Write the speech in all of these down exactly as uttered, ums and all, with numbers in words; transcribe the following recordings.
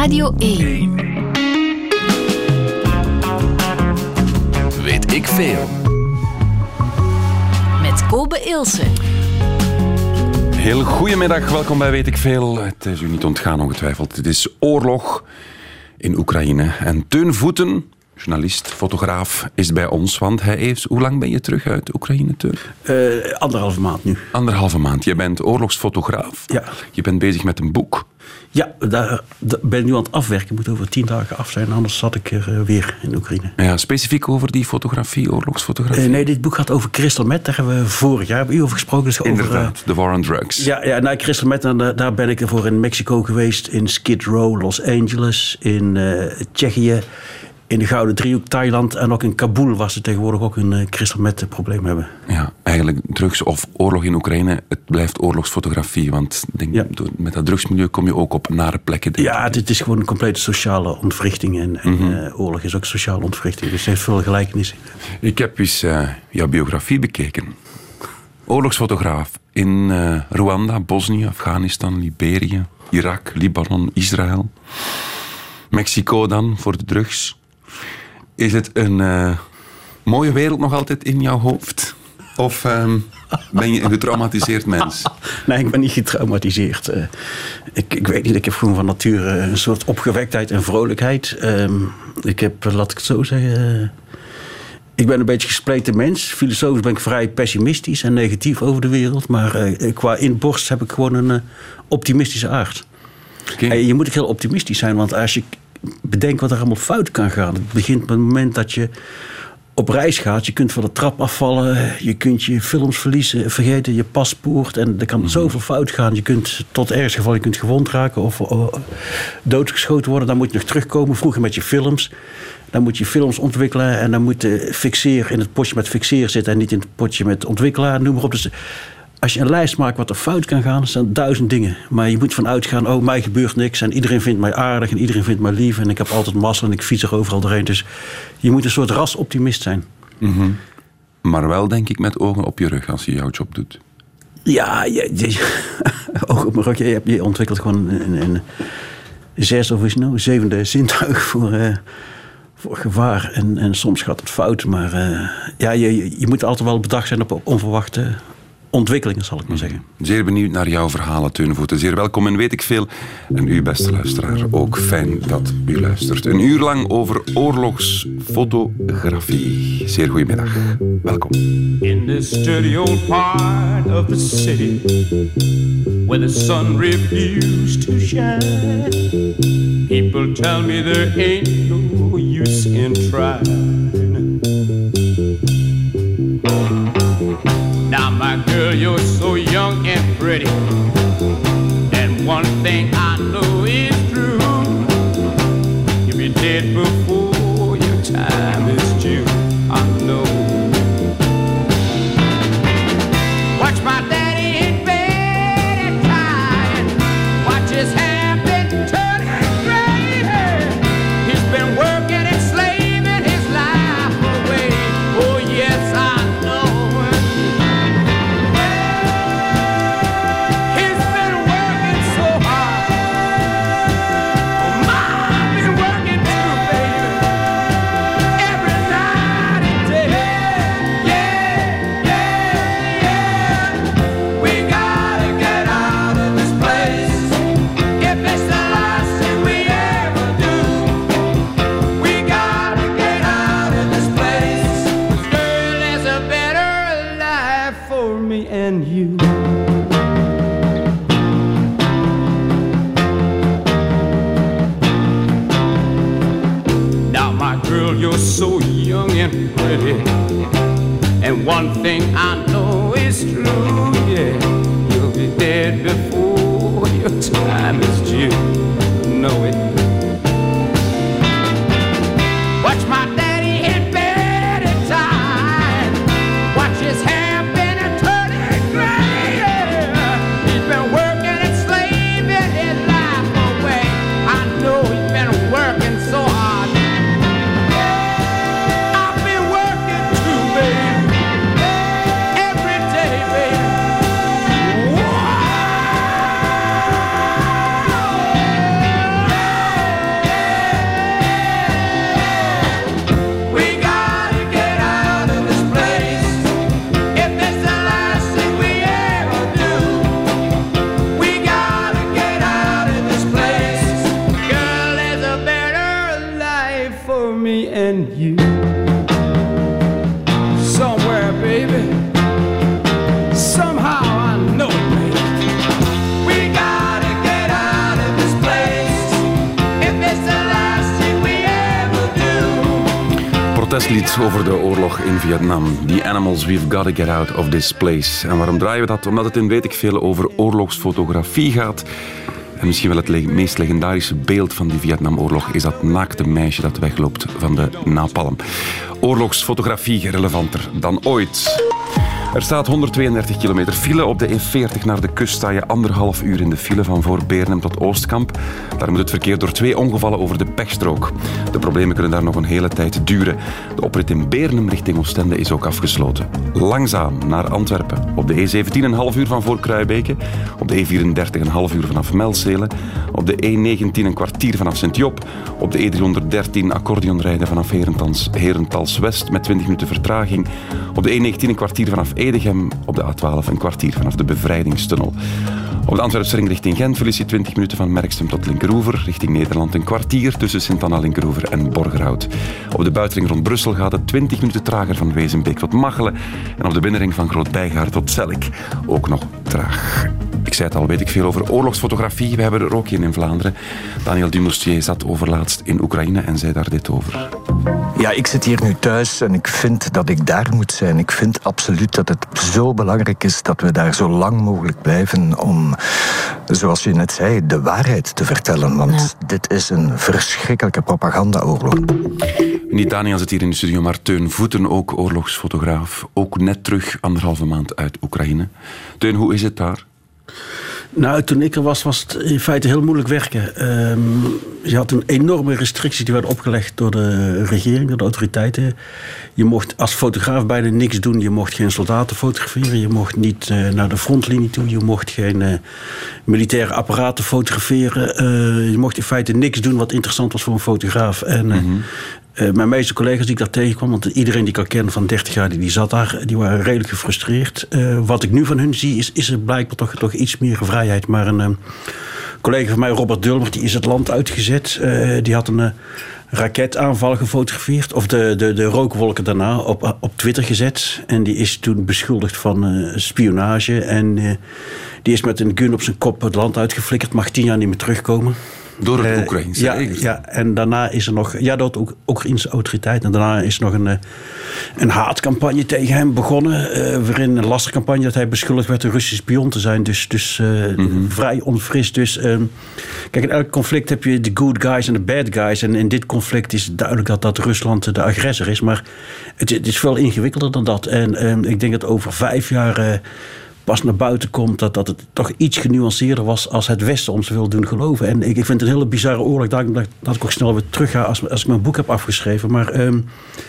Radio één. Weet ik veel. Met Kobe Ilse. Heel goedemiddag, welkom bij Weet ik veel. Het is u niet ontgaan ongetwijfeld. Het is oorlog in Oekraïne. En Teun Voeten, journalist, fotograaf, is bij ons. Want hij is... Hoe lang ben je terug uit Oekraïne, Teun? Uh, anderhalve maand nu. Anderhalve maand. Je bent oorlogsfotograaf. Ja. Je bent bezig met een boek. Ja, daar, daar ben ik nu aan het afwerken. Ik moet over tien dagen af zijn, anders zat ik er uh, weer in Oekraïne. Ja, specifiek over die fotografie, oorlogsfotografie? Uh, nee, dit boek gaat over crystal meth. Daar hebben we vorig jaar u over gesproken. Dus Inderdaad, over, uh, The War on Drugs. Ja, ja nou, crystal meth, en, uh, daar ben ik ervoor in Mexico geweest. In Skid Row, Los Angeles. In uh, Tsjechië. In de Gouden Driehoek, Thailand. En ook in Kabul, waar ze tegenwoordig ook een uh, crystal meth probleem hebben. Ja, eigenlijk drugs of oorlog in Oekraïne. Het blijft oorlogsfotografie. Want denk, ja. met dat drugsmilieu kom je ook op nare plekken. Ja, dit is gewoon een complete sociale ontwrichting. En, en mm-hmm. uh, oorlog is ook sociale ontwrichting. Dus het heeft veel gelijkenissen. Ik heb eens uh, jouw biografie bekeken. Oorlogsfotograaf in uh, Rwanda, Bosnië, Afghanistan, Liberië, Irak, Libanon, Israël. Mexico dan, voor de drugs. Is het een uh, mooie wereld nog altijd in jouw hoofd? Of um, ben je een getraumatiseerd mens? Nee, ik ben niet getraumatiseerd. Uh, ik, ik weet niet, ik heb gewoon van nature een soort opgewektheid en vrolijkheid. Uh, ik heb, laat ik het zo zeggen... Uh, ik ben een beetje gespleten mens. Filosofisch ben ik vrij pessimistisch en negatief over de wereld. Maar uh, qua inborst heb ik gewoon een uh, optimistische aard. Okay. En je moet ook heel optimistisch zijn, want als je bedenkt wat er allemaal fout kan gaan. Het begint met het moment dat je op reis gaat. Je kunt van de trap afvallen. Je kunt je films verliezen, vergeten je paspoort. En er kan mm-hmm. zoveel fout gaan. Je kunt tot ergens geval, je kunt gewond raken of uh, doodgeschoten worden. Dan moet je nog terugkomen. Vroeger met je films. Dan moet je films ontwikkelen. En dan moet de fixeer in het potje met fixeer zitten. En niet in het potje met ontwikkelaar. Noem maar op. Dus als je een lijst maakt wat er fout kan gaan, zijn duizend dingen. Maar je moet van uitgaan, oh, mij gebeurt niks. En iedereen vindt mij aardig en iedereen vindt mij lief. En ik heb altijd massa en ik fiets er overal doorheen. Dus je moet een soort rasoptimist zijn. Mm-hmm. Maar wel, denk ik, met ogen op je rug als je jouw job doet. Ja, je, je, ogen op mijn rug. Je, je ontwikkelt gewoon een, een, een zes of is nou, zevende zintuig voor... Uh, voor gevaar. En, en soms gaat het fout. Maar uh, ja, je, je moet altijd wel bedacht zijn op onverwachte ontwikkelingen, zal ik maar zeggen. Zeer benieuwd naar jouw verhalen, Teun Voeten. Zeer welkom en weet ik veel. En u, beste luisteraar, ook fijn dat u luistert. Een uur lang over oorlogsfotografie. Zeer goedemiddag. Welkom. In this dirty old part of the city where the sun refused to shine, people tell me there ain't no use in trying. Now, my girl, you're so young and pretty, and one thing I know is true. You'll be dead before your time is due, I know. Watch my daddy in bed and crying, watch his hair been turning gray. He's been working and slaving his life away. Oh, yes, I know. You're so young and pretty, and one thing I know is true, yeah, you'll be dead before your time is due, know it. Watch my daddy in bed at time, watch his hair been a turning gray, yeah. He's been working and slaving his life away. I know he's been working so hard. me and you. Somewhere, baby, somehow I know it, baby. We gotta get out of this place if it's the last thing we ever do. Protestlied over de oorlog in Vietnam. The Animals, we've gotta get out of this place. En waarom draaien we dat? Omdat het in weet ik veel over oorlogsfotografie gaat. En misschien wel het le- meest legendarische beeld van die Vietnamoorlog is dat naakte meisje dat wegloopt van de napalm. Oorlogsfotografie relevanter dan ooit. Er staat honderdtweeëndertig kilometer file. Op de E veertig naar de kust sta je anderhalf uur in de file van voor Beernem tot Oostkamp. Daar moet het verkeer door twee ongevallen over de pechstrook. De problemen kunnen daar nog een hele tijd duren. De oprit in Beernem richting Oostende is ook afgesloten. Langzaam naar Antwerpen. Op de E zeventien een half uur van voor Kruibeke. Op de E vierendertig een half uur vanaf Melzele. Op de E negentien een kwartier vanaf Sint-Job. Op de E driehonderddertien accordeonrijden vanaf Herentals, Herentals West met twintig minuten vertraging. Op de E negentien een kwartier vanaf Edegem, op de A twaalf een kwartier vanaf de Bevrijdingstunnel. Op de Antwerpse ring richting Gent verlies je twintig minuten van Merksem tot Linkeroever. Richting Nederland een kwartier tussen Sint-Anna, Linkeroever en Borgerhout. Op de buitenring rond Brussel gaat het twintig minuten trager van Wezenbeek tot Machelen. En op de binnenring van Groot-Bijgaard tot Zellik ook nog traag. Ik zei het al, weet ik veel over oorlogsfotografie. We hebben er ook een in Vlaanderen. Daniel Dumoustier zat overlaatst in Oekraïne en zei daar dit over. Ja, ik zit hier nu thuis en ik vind dat ik daar moet zijn. Ik vind absoluut dat het zo belangrijk is dat we daar zo lang mogelijk blijven om, zoals je net zei, de waarheid te vertellen. Want ja. Dit is een verschrikkelijke propagandaoorlog. Niet Daniel zit hier in de studio, maar Teun Voeten, ook oorlogsfotograaf. Ook net terug, anderhalve maand uit Oekraïne. Teun, hoe is het daar? Nou, toen ik er was, was het in feite heel moeilijk werken. Um, je had een enorme restricties die werden opgelegd door de regering, door de autoriteiten. Je mocht als fotograaf bijna niks doen. Je mocht geen soldaten fotograferen. Je mocht niet uh, naar de frontlinie toe. Je mocht geen uh, militaire apparaten fotograferen. Uh, je mocht in feite niks doen wat interessant was voor een fotograaf. En uh, mm-hmm. Uh, mijn meeste collega's die ik daar tegenkwam, want iedereen die ik al ken van dertig jaar, die, die zat daar, die waren redelijk gefrustreerd. Uh, wat ik nu van hun zie, is, is er blijkbaar toch, toch iets meer vrijheid. Maar een uh, collega van mij, Robert Dulmer, die is het land uitgezet. Uh, die had een uh, raketaanval gefotografeerd, of de, de, de rookwolken daarna, op, op Twitter gezet. En die is toen beschuldigd van uh, spionage. En uh, die is met een gun op zijn kop het land uitgeflikkerd, mag tien jaar niet meer terugkomen. Door het uh, Oekraïnse ja, ja, en daarna is er nog, ja, door de Oekraïnse autoriteit. En daarna is er nog een, een haatcampagne tegen hem begonnen. Uh, waarin een lastercampagne dat hij beschuldigd werd een Russische spion te zijn. Dus, dus uh, mm-hmm. vrij onfris. Dus, uh, kijk, in elk conflict heb je de good guys en de bad guys. En in dit conflict is het duidelijk dat, dat Rusland de agressor is. Maar het, het is veel ingewikkelder dan dat. En uh, ik denk dat over vijf jaar Uh, pas naar buiten komt dat, dat het toch iets genuanceerder was als het Westen ons wil doen geloven. En ik, ik vind het een hele bizarre oorlog. Daarom dat, dat ik ook snel weer terug ga als, als ik mijn boek heb afgeschreven. Maar um,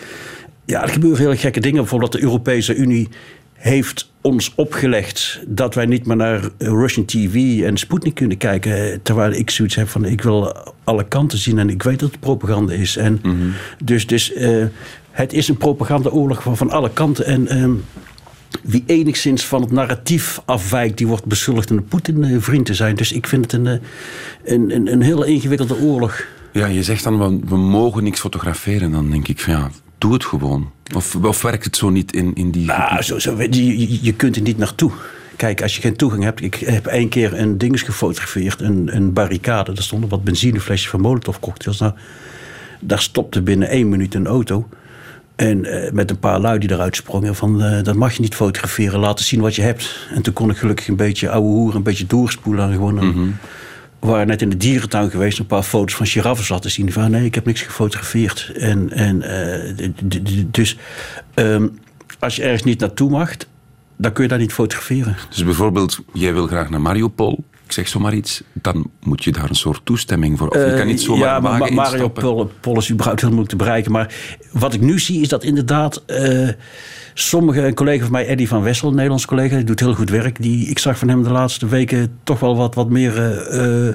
ja, er gebeuren hele gekke dingen. Bijvoorbeeld dat de Europese Unie heeft ons opgelegd dat wij niet meer naar Russian T V en Sputnik kunnen kijken. Terwijl ik zoiets heb van ik wil alle kanten zien en ik weet dat het propaganda is. En mm-hmm. Dus, dus uh, het is een propagandaoorlog van, van alle kanten. En Um, wie enigszins van het narratief afwijkt, die wordt beschuldigd een Poetin-vriend te zijn. Dus ik vind het een, een, een, een hele ingewikkelde oorlog. Ja, je zegt dan, we, we mogen niks fotograferen. Dan denk ik van ja, doe het gewoon. Of, of werkt het zo niet in, in die... Nou, zo, zo, je, je kunt er niet naartoe. Kijk, als je geen toegang hebt... Ik heb één keer een ding gefotografeerd, een, een barricade. Daar stonden wat benzineflesjes van Molotov cocktails. Nou, daar stopte binnen één minuut een auto. En uh, met een paar lui die eruit sprongen van uh, dat mag je niet fotograferen, laten zien wat je hebt. En toen kon ik gelukkig een beetje ouwe hoer, een beetje doorspoelen. En gewoon een, mm-hmm. We waren net in de dierentuin geweest, een paar foto's van giraffes laten zien. Van nee, ik heb niks gefotografeerd. En, en uh, d- d- d- dus um, als je ergens niet naartoe mag, dan kun je daar niet fotograferen. Dus bijvoorbeeld, jij wil graag naar Mariupol. Ik zeg zomaar iets, dan moet je daar een soort toestemming voor. Of je kan niet zomaar ja, wagen maar Mariupol Pol is überhaupt heel moeilijk te bereiken. Maar wat ik nu zie is dat inderdaad Uh, sommige, een collega van mij, Eddie van Wessel, een Nederlands collega, die doet heel goed werk. Die, ik zag van hem de laatste weken toch wel wat, wat meer Uh,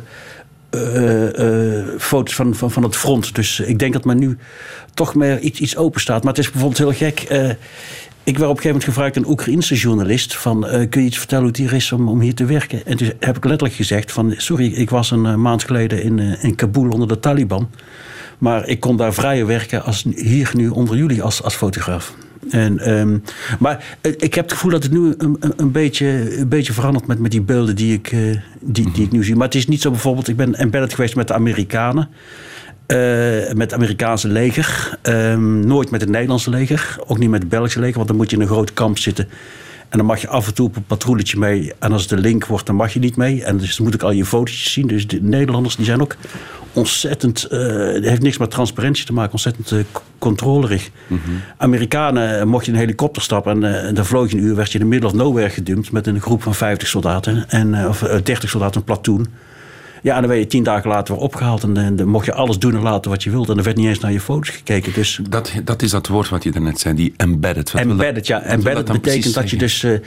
Uh, uh, foto's van, van, van het front. Dus ik denk dat men nu toch meer iets, iets open staat. Maar het is bijvoorbeeld heel gek. Uh, ik werd op een gegeven moment gevraagd, een Oekraïense journalist, van uh, kun je iets vertellen hoe het hier is om, om hier te werken? En toen heb ik letterlijk gezegd van sorry, ik was een uh, maand geleden in, uh, in Kabul onder de Taliban. Maar ik kon daar vrijer werken als hier nu onder jullie als, als fotograaf. En, um, maar ik heb het gevoel dat het nu een, een, beetje, een beetje verandert met, met die beelden die ik, uh, die, die ik nu zie. Maar het is niet zo bijvoorbeeld, ik ben embedded geweest met de Amerikanen. Uh, met het Amerikaanse leger. Um, nooit met het Nederlandse leger. Ook niet met het Belgische leger, want dan moet je in een groot kamp zitten. En dan mag je af en toe op een patrouilletje mee. En als het een link wordt, dan mag je niet mee. En dus dan moet ik al je fotootjes zien. Dus de Nederlanders die zijn ook ontzettend... Uh, het heeft niks met transparantie te maken. Ontzettend uh, controlerig. Mm-hmm. Amerikanen, mocht je in een helikopter stappen... en uh, dan vloog je een uur, werd je in de middle of nowhere gedumpt... met een groep van vijftig soldaten. En, uh, of uh, dertig soldaten, een platoon. Ja, en dan werd je tien dagen later weer opgehaald. En, en dan mocht je alles doen en laten wat je wilde. En er werd niet eens naar je foto's gekeken. Dus dat, dat is dat woord wat je daarnet zei, die embedded. Wat embedded, dat, ja. Embedded dat betekent dat je dus uh,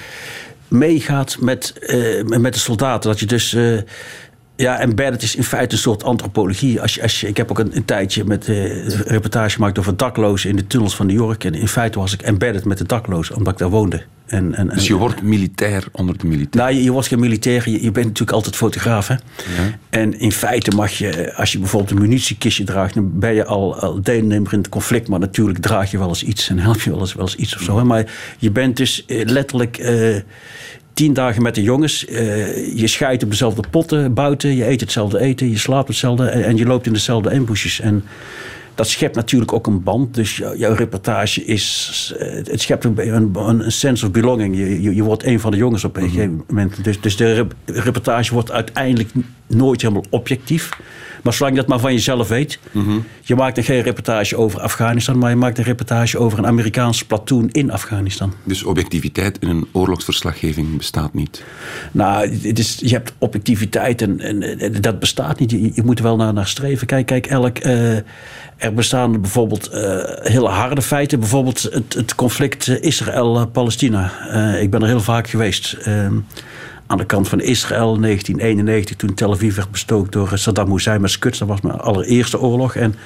meegaat met, uh, met de soldaten. Dat je dus... Uh, ja, embedded is in feite een soort antropologie. Als je, als je, ik heb ook een, een tijdje met uh, een reportage gemaakt over daklozen in de tunnels van New York. En in feite was ik embedded met de daklozen, omdat ik daar woonde. En, en, dus je wordt militair onder de militair? Nou, je, je wordt geen militair. Je, je bent natuurlijk altijd fotograaf. Hè? Ja. En in feite mag je, als je bijvoorbeeld een munitiekistje draagt... dan ben je al, al deelnemer in het conflict. Maar natuurlijk draag je wel eens iets en help je wel eens, wel eens iets of zo. Hè? Maar je bent dus letterlijk... Uh, Tien dagen met de jongens. Uh, je scheidt op dezelfde potten buiten. Je eet hetzelfde eten. Je slaapt hetzelfde. En, en je loopt in dezelfde ambushes. En dat schept natuurlijk ook een band. Dus jou, jouw reportage is... Uh, het schept een, een, een sense of belonging. Je, je, je wordt een van de jongens op een mm-hmm. gegeven moment. Dus, dus de reportage wordt uiteindelijk nooit helemaal objectief. Maar zolang je dat maar van jezelf weet. Mm-hmm. Je maakt er geen reportage over Afghanistan. Maar je maakt een reportage over een Amerikaans platoon in Afghanistan. Dus objectiviteit in een oorlogsverslaggeving bestaat niet? Nou, het is, je hebt objectiviteit en, en dat bestaat niet. Je, je moet er wel naar, naar streven. Kijk, kijk elk, uh, er bestaan bijvoorbeeld uh, hele harde feiten. Bijvoorbeeld het, het conflict Israël-Palestina. Uh, ik ben er heel vaak geweest. Uh, Aan de kant van Israël, negentien eenennegentig, toen Tel Aviv werd bestookt door Saddam Hussein met Quds. Dat was mijn allereerste oorlog. En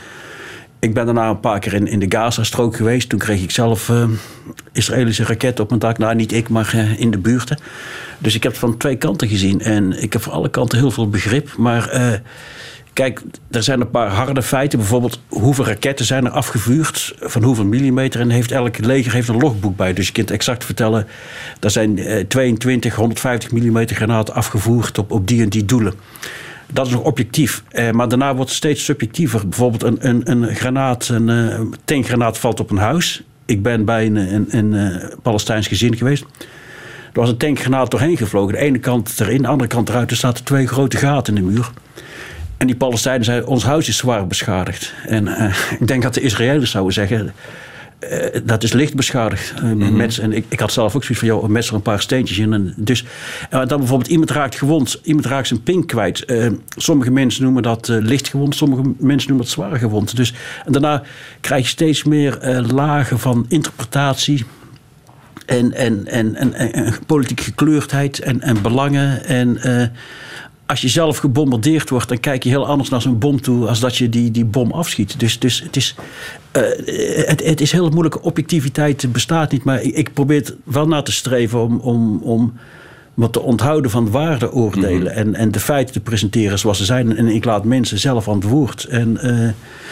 ik ben daarna een paar keer in, in de Gaza-strook geweest. Toen kreeg ik zelf uh, Israëlische raketten op mijn dak. Nou, niet ik, maar uh, in de buurten. Dus ik heb het van twee kanten gezien. En ik heb voor alle kanten heel veel begrip. Maar uh, kijk, er zijn een paar harde feiten. Bijvoorbeeld, hoeveel raketten zijn er afgevuurd? Van hoeveel millimeter? En heeft elk leger heeft een logboek bij. Dus je kunt exact vertellen... er zijn uh, tweeëntwintig, honderdvijftig millimeter granaten afgevoerd... op, op die en die doelen. Dat is nog objectief. Uh, maar daarna wordt het steeds subjectiever. Bijvoorbeeld een, een, een granaat, een uh, tankgranaat valt op een huis. Ik ben bij een, een, een, een Palestijns gezin geweest. Er was een tankgranaat doorheen gevlogen. De ene kant erin, de andere kant eruit. Er zaten twee grote gaten in de muur. En die Palestijnen zeiden, ons huis is zwaar beschadigd. En uh, ik denk dat de Israëliërs zouden zeggen... Uh, dat is licht beschadigd. Uh, mm-hmm. met, en ik, ik had zelf ook zoiets van, joh, met er een paar steentjes in. En dus, uh, dan bijvoorbeeld, iemand raakt gewond. Iemand raakt zijn pink kwijt. Uh, sommige mensen noemen dat uh, licht gewond. Sommige mensen noemen dat zwaar gewond. Dus, en daarna krijg je steeds meer uh, lagen van interpretatie... En, en, en, en, en, en politieke gekleurdheid en, en belangen. En uh, als je zelf gebombardeerd wordt... dan kijk je heel anders naar zo'n bom toe... als dat je die, die bom afschiet. Dus, dus het, is, uh, het, het is heel moeilijk. Objectiviteit bestaat niet. Maar ik, ik probeer het wel na te streven... om, om, om wat te onthouden van waardeoordelen... Mm-hmm. en, en de feiten te presenteren zoals ze zijn. En ik laat mensen zelf aan het woord. En... Uh,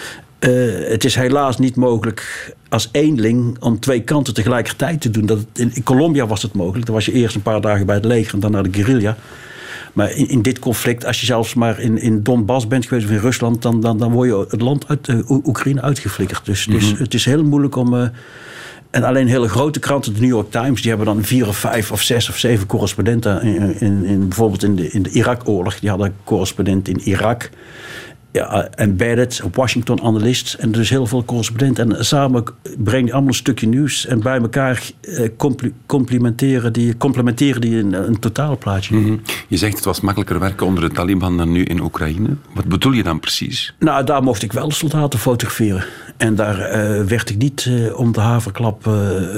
Uh, het is helaas niet mogelijk als eenling om twee kanten tegelijkertijd te doen. Dat het, in, in Colombia was het mogelijk. Dan was je eerst een paar dagen bij het leger en dan naar de guerrilla. Maar in, in dit conflict, als je zelfs maar in, in Donbass bent geweest of in Rusland... dan, dan, dan word je het land uit uh, Oekraïne uitgeflikkerd. Dus, mm-hmm. dus het is heel moeilijk om... Uh, en alleen hele grote kranten, de New York Times... die hebben dan vier of vijf of zes of zeven correspondenten... in, in, in, bijvoorbeeld in de, in de Irak-oorlog. Die hadden een correspondent in Irak... Ja, embedded, Washington analyst en dus heel veel correspondenten. En samen brengen die allemaal een stukje nieuws en bij elkaar eh, compli- complementeren die, complementeren die een, een totaalplaatje. Mm-hmm. Je zegt het was makkelijker werken onder de Taliban dan nu in Oekraïne. Wat bedoel je dan precies? Nou, daar mocht ik wel de soldaten fotograferen. En daar uh, werd ik niet uh, om de haverklap... Uh,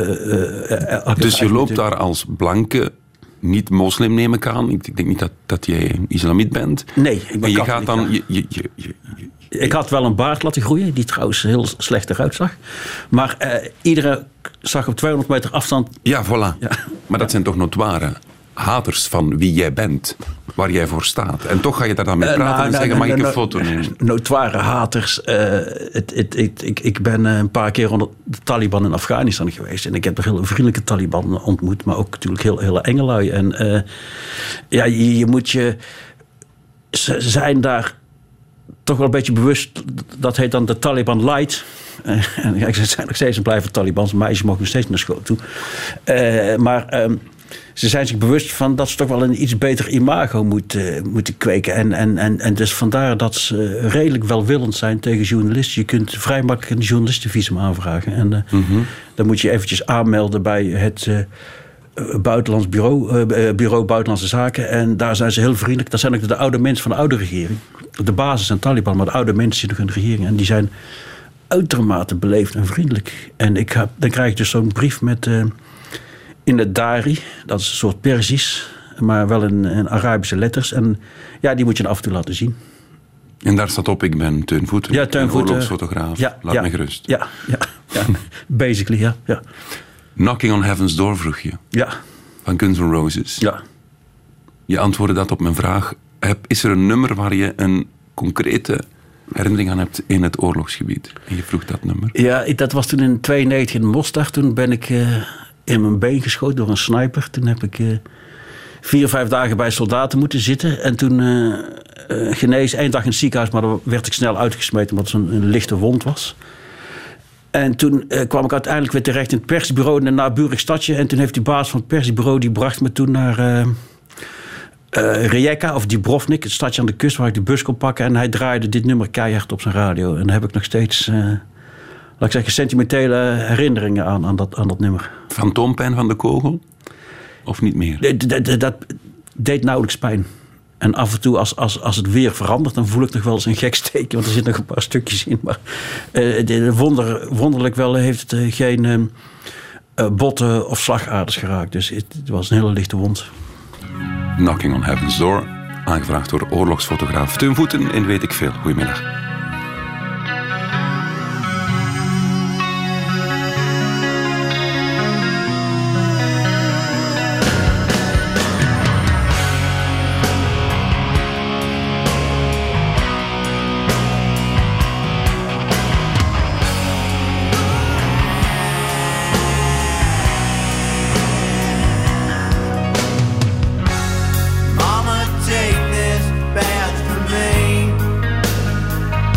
uh, uh, dus je loopt daar als blanke... niet moslim, neem ik aan. Ik denk niet dat, dat jij een islamiet bent. Nee, ik ben en je katholiek, gaat dan... ja. Je, je, je, je, je, ik had wel een baard laten groeien, die trouwens heel slecht eruit zag. Maar uh, iedereen zag op tweehonderd meter afstand... Ja, voilà. Ja. Maar dat ja. zijn toch notoire haters van wie jij bent, waar jij voor staat. En toch ga je daar dan mee Uh, praten nou, en nou, zeggen, nou, mag ik nou, een foto nemen? Notoire haters. Uh, het, het, het, ik, ik ben een paar keer onder de Taliban in Afghanistan geweest. En ik heb er heel vriendelijke Taliban ontmoet. Maar ook natuurlijk heel, hele engelui. En uh, ja, je, je moet je... Ze zijn daar toch wel een beetje bewust. Dat heet dan de Taliban Light. Uh, en ja, ze zijn nog steeds en blijven Talibans. Meisjes mogen nog steeds naar school toe. Uh, maar... Um, Ze zijn zich bewust van dat ze toch wel een iets beter imago moeten, moeten kweken. En, en, en, en dus vandaar dat ze redelijk welwillend zijn tegen journalisten. Je kunt vrij makkelijk een journalistenvisum aanvragen. En uh, mm-hmm. dan moet je eventjes aanmelden bij het uh, buitenlands bureau, uh, bureau Buitenlandse Zaken. En daar zijn ze heel vriendelijk. Dat zijn ook de oude mensen van de oude regering. De basis zijn Taliban, maar de oude mensen zitten nog in de regering. En die zijn uitermate beleefd en vriendelijk. En ik heb, dan krijg ik dus zo'n brief met... Uh, in het Dari, dat is een soort Perzisch, maar wel in, in Arabische letters. En ja, die moet je af en toe laten zien. En daar staat op, ik ben Teun Voeten, ja, Teun Voeten, oorlogsfotograaf. Ja, Laat ja, me gerust. Ja, ja, ja. Basically, ja, ja. Knocking on Heaven's Door vroeg je. Ja. Van Guns N' Roses. Ja. Je antwoordde dat op mijn vraag. Is er een nummer waar je een concrete herinnering aan hebt in het oorlogsgebied? En je vroeg dat nummer. Ja, ik, dat was toen in tweeënnegentig in Mostar. Toen ben ik... Uh, in mijn been geschoten door een sniper. Toen heb ik uh, vier, vijf dagen bij soldaten moeten zitten. En toen uh, uh, genezen. Eén dag in het ziekenhuis, maar dan werd ik snel uitgesmeten omdat het een, een lichte wond was. En toen uh, kwam ik uiteindelijk weer terecht in het persbureau in een naburig stadje. En toen heeft die baas van het persbureau, die bracht me toen naar uh, uh, Rijeka of Dubrovnik, het stadje aan de kust waar ik de bus kon pakken. En hij draaide dit nummer keihard op zijn radio. En daar heb ik nog steeds... Uh, laat ik zeggen, sentimentele herinneringen aan, aan, dat, aan dat nummer. Fantoompijn van de kogel? Of niet meer? Dat, dat, dat deed nauwelijks pijn. En af en toe, als, als, als het weer verandert... dan voel ik nog wel eens een gek steekje... want er zitten nog een paar stukjes in. Maar uh, de, wonder, wonderlijk wel heeft het uh, geen uh, botten of slagaders geraakt. Dus het, het was een hele lichte wond. Knocking on Heaven's Door. Aangevraagd door oorlogsfotograaf Teun Voeten in Weet ik Veel. Goedemiddag. Mama, take this badge from me.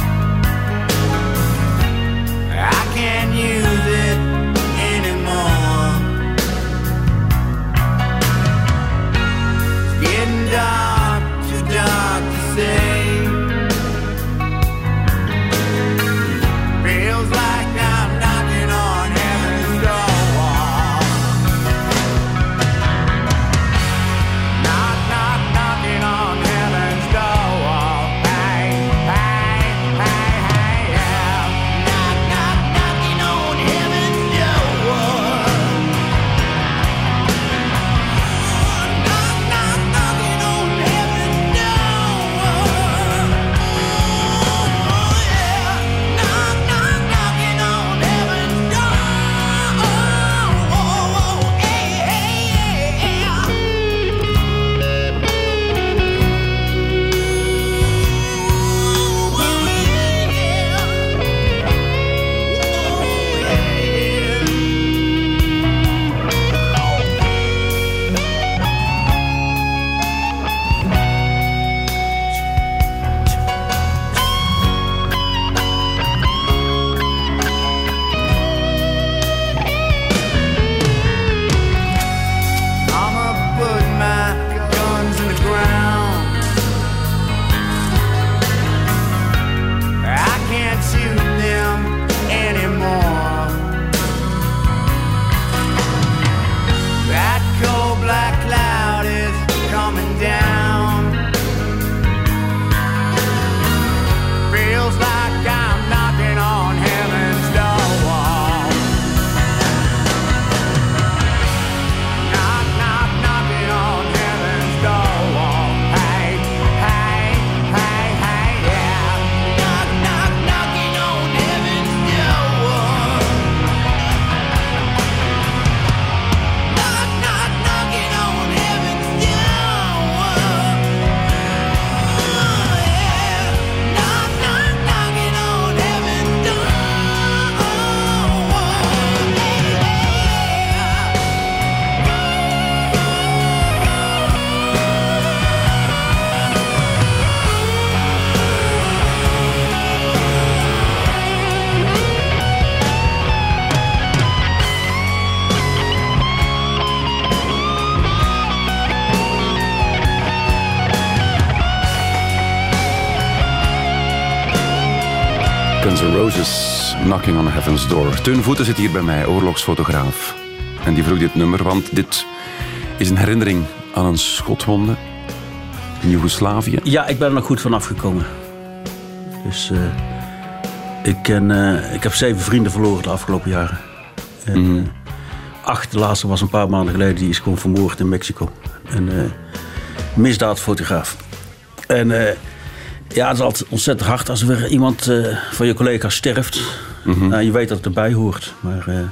Guns N' Roses, Knocking on Heaven's Door. Teun Voeten zit hier bij mij, oorlogsfotograaf. En die vroeg dit nummer, want dit is een herinnering aan een schotwonde in Joegoslavië. Ja, ik ben er nog goed van afgekomen. Dus uh, ik, ken, uh, ik heb zeven vrienden verloren de afgelopen jaren. En, mm-hmm. uh, acht, de laatste was een paar maanden geleden, die is gewoon vermoord in Mexico. Een uh, misdaadfotograaf. En uh, ja, het is altijd ontzettend hard als er weer iemand uh, van je collega's sterft. Mm-hmm. Nou, je weet dat het erbij hoort. Maar, uh...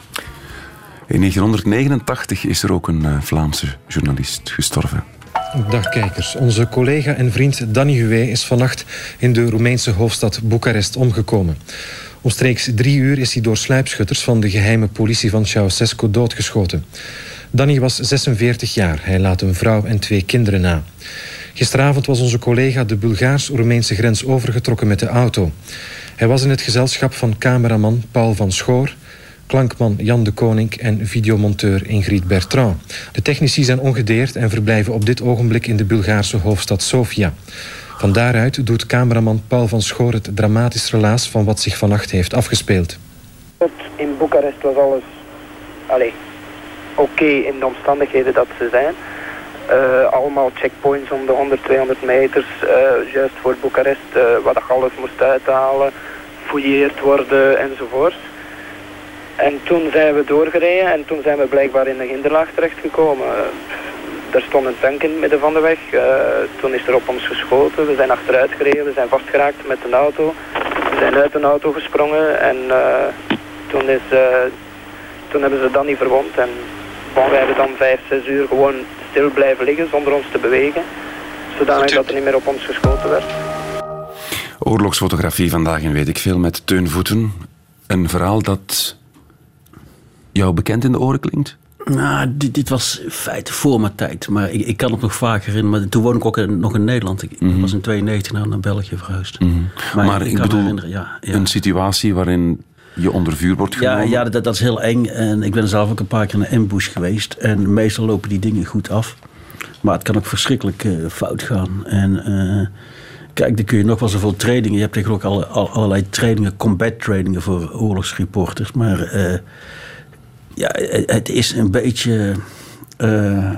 in negentien negenentachtig is er ook een uh, Vlaamse journalist gestorven. Dag kijkers. Onze collega en vriend Danny Huwe is vannacht in de Roemeense hoofdstad Boekarest omgekomen. Omstreeks drie uur is hij door sluipschutters van de geheime politie van Ceausescu doodgeschoten. Danny was zesenveertig jaar. Hij laat een vrouw en twee kinderen na. Gisteravond was onze collega de Bulgaars-Roemeense grens overgetrokken met de auto. Hij was in het gezelschap van cameraman Paul van Schoor, klankman Jan de Koning en videomonteur Ingrid Bertrand. De technici zijn ongedeerd en verblijven op dit ogenblik in de Bulgaarse hoofdstad Sofia. Van daaruit doet cameraman Paul van Schoor het dramatisch relaas van wat zich vannacht heeft afgespeeld. In Boekarest was alles oké okay in de omstandigheden dat ze zijn. Uh, allemaal checkpoints om de honderd, tweehonderd meters, uh, juist voor Boekarest, uh, waar dat alles moest uithalen, fouilleerd worden enzovoort. En toen zijn we doorgereden en toen zijn we blijkbaar in de hinderlaag terechtgekomen. Uh, er stond een tank in het midden van de weg, uh, toen is er op ons geschoten, we zijn achteruit gereden, we zijn vastgeraakt met een auto. We zijn uit een auto gesprongen en uh, toen, is, uh, toen hebben ze Danny verwond. En bon, wij hebben dan vijf, zes uur gewoon stil blijven liggen zonder ons te bewegen, zodanig dat er niet meer op ons geschoten werd. Oorlogsfotografie vandaag in Weet ik Veel met Teun Voeten. Een verhaal dat jou bekend in de oren klinkt? Nou, dit, dit was in feite voor mijn tijd. Maar ik, ik kan het nog vaker in. Maar toen woonde ik ook in, nog in Nederland. Ik mm-hmm. was in tweeënnegentig naar, naar België verhuisd. Mm-hmm. Maar, maar ik, ik bedoel, ja, ja. een situatie waarin je onder vuur wordt genomen? Ja, ja dat, dat is heel eng. En ik ben zelf ook een paar keer naar ambush geweest. En meestal lopen die dingen goed af. Maar het kan ook verschrikkelijk uh, fout gaan. En uh, kijk, dan kun je nog wel zoveel trainingen. Je hebt tegenwoordig alle, al, allerlei trainingen, combat trainingen voor oorlogsreporters. Maar uh, ja, het, het is een beetje uh,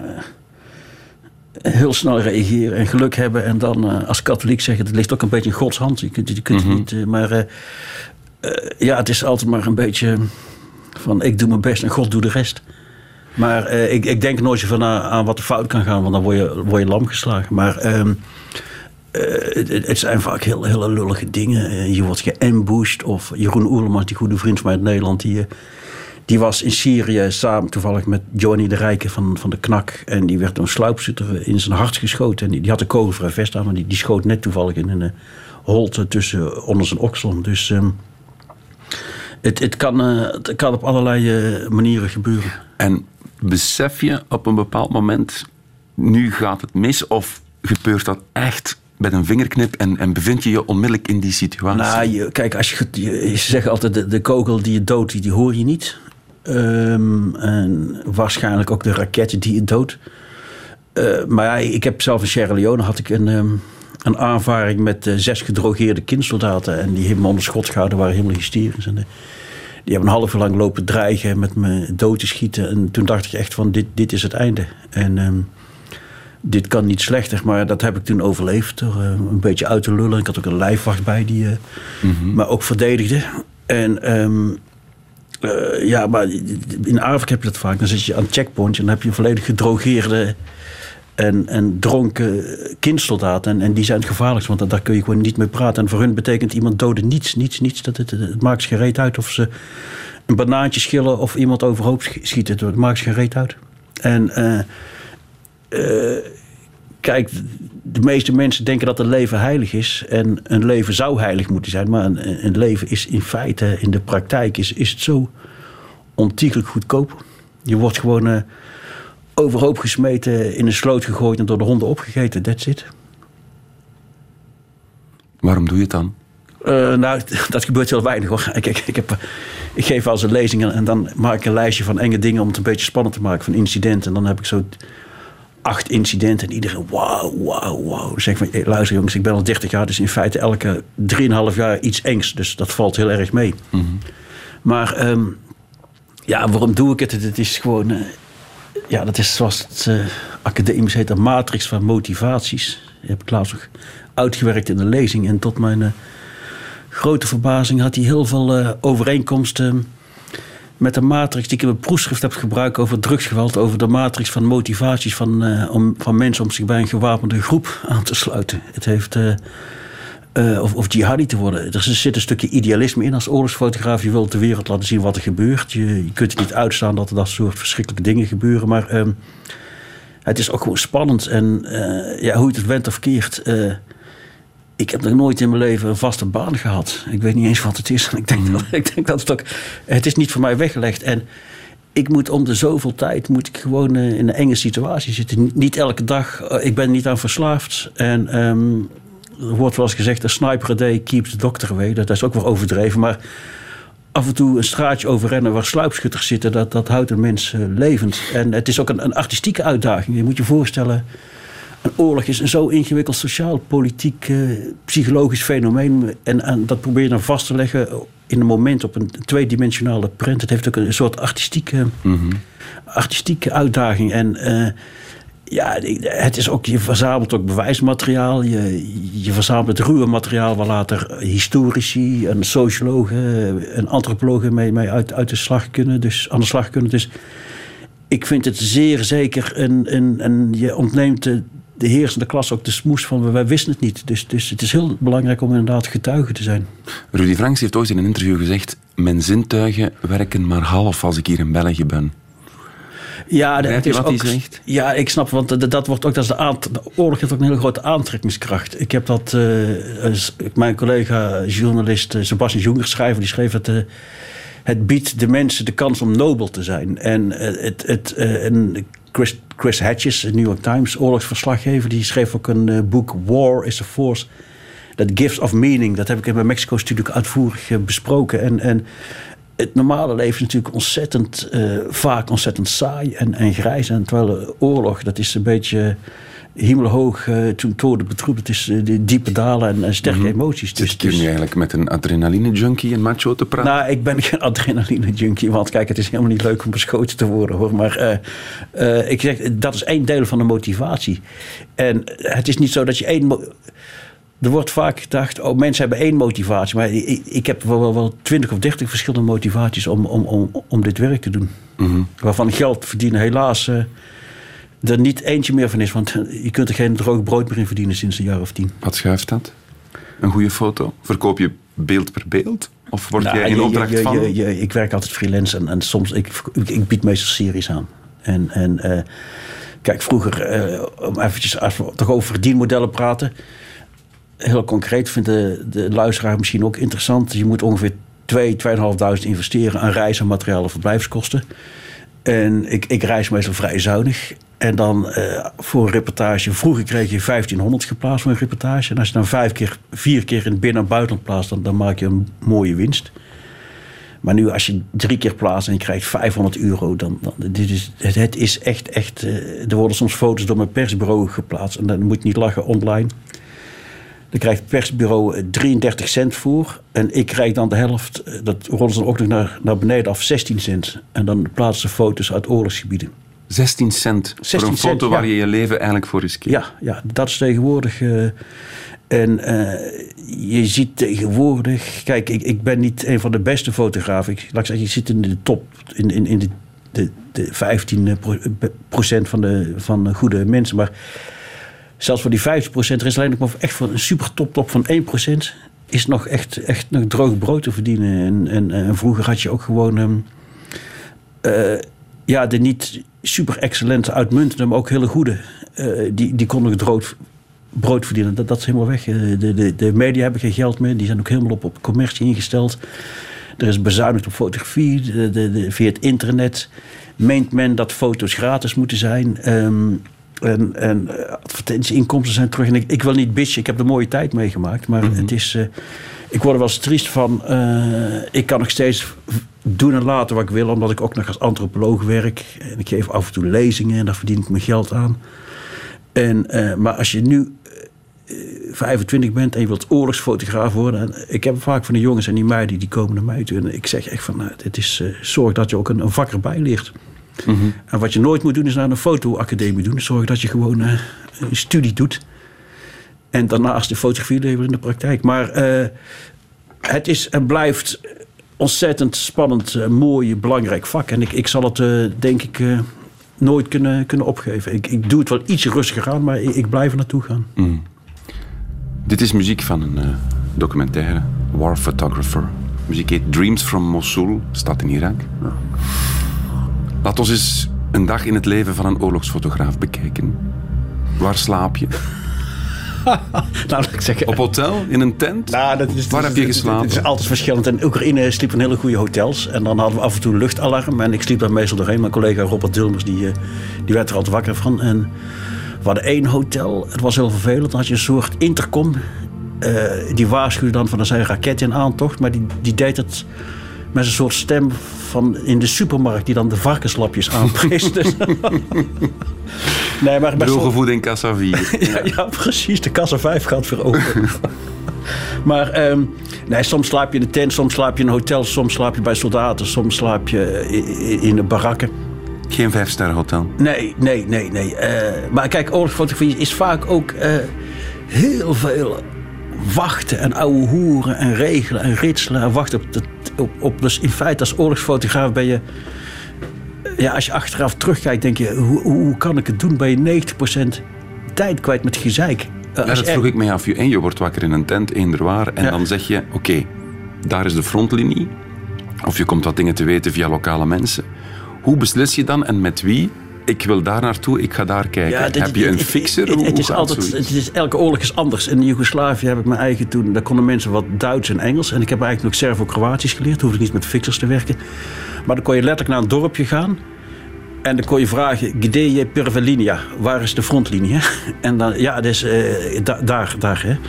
heel snel reageren en geluk hebben. En dan uh, als katholiek zeggen, het ligt ook een beetje in Gods hand. Je kunt, je kunt mm-hmm. niet, uh, maar uh, uh, ja, het is altijd maar een beetje van ik doe mijn best en God doet de rest. Maar uh, ik, ik denk nooit zo van aan, aan wat er fout kan gaan, want dan word je, word je lam geslagen. Maar um, uh, het, het zijn vaak heel, hele lullige dingen. Uh, je wordt geambushed. Of Jeroen Oerlemans, die goede vriend van mij uit Nederland, die, uh, die was in Syrië samen toevallig met Johnny de Rijke van, van de Knak. En die werd door een sluipschutter in zijn hart geschoten. En die, die had een kogelvrij vest aan, maar die, die schoot net toevallig in een uh, holte tussen onder zijn oksel. Dus um, het, het, kan, uh, het kan op allerlei uh, manieren gebeuren. En besef je op een bepaald moment, nu gaat het mis, of gebeurt dat echt met een vingerknip en, en bevind je je onmiddellijk in die situatie? Nou, je, kijk, als je, je, je zegt altijd, de, de kogel die je doodt, die, die hoor je niet. Um, en waarschijnlijk ook de raketten die je doodt. Uh, maar ja, ik heb zelf in Sierra Leone had ik een, um, een aanvaring met uh, zes gedrogeerde kindsoldaten. En die hebben me onder schot gehouden, waren helemaal hysterisch. En, uh, die hebben een half uur lang lopen dreigen met me dood te schieten. En toen dacht ik echt van, dit, dit is het einde. En um, dit kan niet slechter. Maar dat heb ik toen overleefd door uh, een beetje uit te lullen. Ik had ook een lijfwacht bij die uh, mm-hmm. me ook verdedigde. En um, uh, ja, maar in Arvik heb je dat vaak. Dan zit je aan het checkpoint en dan heb je een volledig gedrogeerde en, en dronken kindsoldaten. En, en die zijn het gevaarlijkst, want daar kun je gewoon niet mee praten. En voor hun betekent iemand doden niets, niets, niets. Dat het, het maakt geen reet uit of ze een banaantje schillen of iemand overhoop schieten. Het maakt geen reet uit. En uh, uh, kijk, de meeste mensen denken dat een leven heilig is. En een leven zou heilig moeten zijn. Maar een, een leven is in feite, in de praktijk, is, is het zo ontiegelijk goedkoop. Je wordt gewoon uh, overhoop gesmeten, in een sloot gegooid en door de honden opgegeten. That's it. Waarom doe je het dan? Uh, nou, dat gebeurt heel weinig hoor. Ik, ik, ik, heb, ik geef wel eens een lezing en dan maak ik een lijstje van enge dingen om het een beetje spannend te maken, van incidenten. En dan heb ik zo acht incidenten en iedereen, wauw, wauw, wauw. Dan zeg ik van, hey, luister jongens, ik ben al dertig jaar, dus in feite elke drieënhalf jaar iets engs. Dus dat valt heel erg mee. Mm-hmm. Maar um, ja, waarom doe ik het? Het is gewoon, uh, ja, dat is zoals het uh, academisch heet, een matrix van motivaties. Die heb ik laatst nog uitgewerkt in de lezing. En tot mijn uh, grote verbazing had hij heel veel uh, overeenkomsten met de matrix die ik in mijn proefschrift heb gebruikt over drugsgeweld, over de matrix van motivaties van, uh, om, van mensen om zich bij een gewapende groep aan te sluiten. Het heeft, uh, uh, of, of jihadi te worden. Er zit een stukje idealisme in als oorlogsfotograaf. Je wilt de wereld laten zien wat er gebeurt. Je, je kunt het niet uitstaan dat er dat soort verschrikkelijke dingen gebeuren. Maar uh, het is ook gewoon spannend. En uh, ja, hoe je het went of keert. Uh, Ik heb nog nooit in mijn leven een vaste baan gehad. Ik weet niet eens wat het is. Ik denk, mm. dat, ik denk dat het ook... Het is niet voor mij weggelegd. En ik moet om de zoveel tijd... moet ik gewoon uh, in een enge situatie zitten. Niet elke dag. Uh, ik ben niet aan verslaafd. En um, er wordt wel eens gezegd... a sniper a day keeps the doctor away. Dat is ook wel overdreven. Maar af en toe een straatje overrennen... waar sluipschutters zitten... dat, dat houdt een mens uh, levend. En het is ook een, een artistieke uitdaging. Je moet je voorstellen... Een oorlog is een zo ingewikkeld sociaal, politiek, uh, psychologisch fenomeen. En, en dat probeer je dan vast te leggen in een moment op een tweedimensionale prent. Het heeft ook een soort artistieke, mm-hmm. artistieke uitdaging. En uh, ja, het is ook, je verzamelt ook bewijsmateriaal. Je, je verzamelt het ruwe materiaal waar later historici, een sociologen, een antropologen mee, mee uit, uit de slag kunnen. Dus aan de slag kunnen. Dus ik vind het zeer zeker een, een, een je ontneemt de, de heersende klasse ook de smoes van wij wisten het niet. Dus, dus het is heel belangrijk om inderdaad getuige te zijn. Rudy Franks heeft ooit in een interview gezegd... mijn zintuigen werken maar half als ik hier in België ben. Ja, dat is wat ook, hij zegt? Ja, ik snap, want dat, dat wordt ook, dat is de, aant, de oorlog heeft ook een hele grote aantrekkingskracht. Ik heb dat, uh, mijn collega journalist uh, Sebastian Junger schrijver, die schreef dat... Uh, het biedt de mensen de kans om nobel te zijn. En uh, het, het, uh, en Chris, Chris Hedges, New York Times, oorlogsverslaggever, die schreef ook een uh, boek War is a Force that gives of meaning. Dat heb ik in mijn Mexico-studie uitvoerig uh, besproken. En, en het normale leven is natuurlijk ontzettend, uh, vaak ontzettend saai en, en grijs. En terwijl de oorlog, dat is een beetje hemelhoog, uh, toen tode betroep. Het is uh, die diepe dalen en, en sterke mm-hmm. emoties. Dus, dus kun je eigenlijk met een adrenaline-junkie en macho te praten? Nou, ik ben geen adrenaline-junkie. Want kijk, het is helemaal niet leuk om beschoten te worden, hoor. Maar uh, uh, ik zeg, dat is één deel van de motivatie. En het is niet zo dat je één... Mo- er wordt vaak gedacht, oh, mensen hebben één motivatie. Maar ik, ik heb wel, wel twintig of dertig verschillende motivaties om, om, om, om dit werk te doen. Mm-hmm. Waarvan geld verdienen helaas... Uh, er niet eentje meer van is, want je kunt er geen droog brood meer in verdienen sinds een jaar of tien. Wat schuift dat? Een goede foto? Verkoop je beeld per beeld? Of word nou, jij in je, opdracht je, je, van? Je, je, ik werk altijd freelance en, en soms, ik, ik bied meestal series aan. En, en uh, kijk, vroeger, uh, om eventjes, als we toch over verdienmodellen praten, heel concreet vindt de, de luisteraar misschien ook interessant. Je moet ongeveer twee, tweeënhalfduizend investeren aan reizen, materiaal en verblijfskosten. En ik, ik reis meestal vrij zuinig. En dan uh, voor een reportage... Vroeger kreeg je vijftienhonderd geplaatst voor een reportage. En als je dan vijf keer, vier keer in het binnen- en buitenland plaatst... Dan, dan maak je een mooie winst. Maar nu als je drie keer plaatst en je krijgt vijfhonderd euro... Dan, dan, dit is, het, het is echt... echt uh, er worden soms foto's door mijn persbureau geplaatst. En dan moet je niet lachen online. Dan krijgt het persbureau drieëndertig cent voor. En ik krijg dan de helft... Dat rollen ze dan ook nog naar, naar beneden af, zestien cent. En dan plaatsen ze foto's uit oorlogsgebieden. zestien cent zestien voor een foto cent, waar ja. je je leven eigenlijk voor riskeert. Ja, ja, dat is tegenwoordig. Uh, en uh, je ziet tegenwoordig... Kijk, ik, ik ben niet een van de beste fotografen. Ik, laat ik zeggen, ik zit in de top, in, in, in de, de, de vijftien procent van de, van de goede mensen. Maar zelfs voor die vijftig procent, er is alleen nog maar echt voor een super top top van één procent... is nog echt, echt nog droog brood te verdienen. En, en, en vroeger had je ook gewoon... Um, uh, ja, de niet super excellente, uitmuntende, maar ook hele goede. Uh, die, die konden droog brood verdienen. Dat, dat is helemaal weg. De, de, de media hebben geen geld meer. Die zijn ook helemaal op, op commercie ingesteld. Er is bezuinigd op fotografie. De, de, de, via het internet meent men dat foto's gratis moeten zijn. Um, en, en advertentieinkomsten zijn terug. En ik, ik wil niet bitchen. Ik heb de mooie tijd meegemaakt. Maar mm-hmm. het is... Uh, ik word er wel eens triest van. Uh, ik kan nog steeds doen en laten wat ik wil. Omdat ik ook nog als antropoloog werk. En ik geef af en toe lezingen. En daar verdien ik mijn geld aan. En, uh, maar als je nu uh, vijfentwintig bent en je wilt oorlogsfotograaf worden. En ik heb vaak van de jongens en die meiden die komen naar mij toe. En ik zeg echt van, nou, dit is, uh, zorg dat je ook een, een vak erbij leert. Mm-hmm. En wat je nooit moet doen is naar een fotoacademie doen. Zorg dat je gewoon uh, een studie doet. En daarnaast de fotografie leveren in de praktijk. Maar uh, het is en blijft ontzettend spannend, uh, mooi, belangrijk vak. En ik, ik zal het, uh, denk ik, uh, nooit kunnen, kunnen opgeven. Ik, ik doe het wel iets rustiger aan, maar ik, ik blijf er naartoe gaan. Mm. Dit is muziek van een uh, documentaire, War Photographer. Muziek heet Dreams from Mosul, staat in Irak. Ja. Laat ons eens een dag in het leven van een oorlogsfotograaf bekijken. Waar slaap je? nou, ik zeg, op hotel? In een tent? Nou, dat is, Waar dat heb je is, geslapen? Het is altijd verschillend. In Oekraïne sliepen in hele goede hotels. En dan hadden we af en toe een luchtalarm. En ik sliep daar meestal doorheen. Mijn collega Robert Dilmers, die, die werd er altijd wakker van. En we hadden één hotel. Het was heel vervelend. Dan had je een soort intercom. Uh, die waarschuwde dan van er zijn raketten in aantocht. Maar die, die deed het met een soort stem van in de supermarkt die dan de varkenslapjes aanprees. Dus nee, maar droge voeding, kassa vier. ja, ja, precies. De kassa vijf gaat weer open. maar um, nee, soms slaap je in de tent, soms slaap je in een hotel, soms slaap je bij soldaten, soms slaap je in, in de barakken. Geen vijfsterren hotel? Nee, nee, nee, nee. Uh, maar kijk, oorlogsfotografie is vaak ook uh, heel veel wachten en ouwe hoeren en regelen en ritselen en wachten op, de, op, op. Dus in feite als oorlogsfotograaf ben je, ja, als je achteraf terugkijkt, denk je, hoe, hoe kan ik het doen? Ben je negentig procent tijd kwijt met gezeik. Uh, ja, dat vroeg er... ik mij af. En je wordt wakker in een tent, eender waar, en ja. dan zeg je, oké, okay, daar is de frontlinie. Of je komt wat dingen te weten via lokale mensen. Hoe beslis je dan en met wie? Ik wil daar naartoe, ik ga daar kijken. Ja, dit, heb je een dit, fixer? Het, het, het is altijd, het is, elke oorlog is anders. In Joegoslavië heb ik mijn eigen toen, daar konden mensen wat Duits en Engels. En ik heb eigenlijk nog Servo-Kroatisch geleerd. Hoefde ik niet met fixers te werken. Maar dan kon je letterlijk naar een dorpje gaan. En dan kon je vragen, gde je prva linija? Waar is de frontlinie? En dan, ja, dat is uh, da, daar, daar. Hè.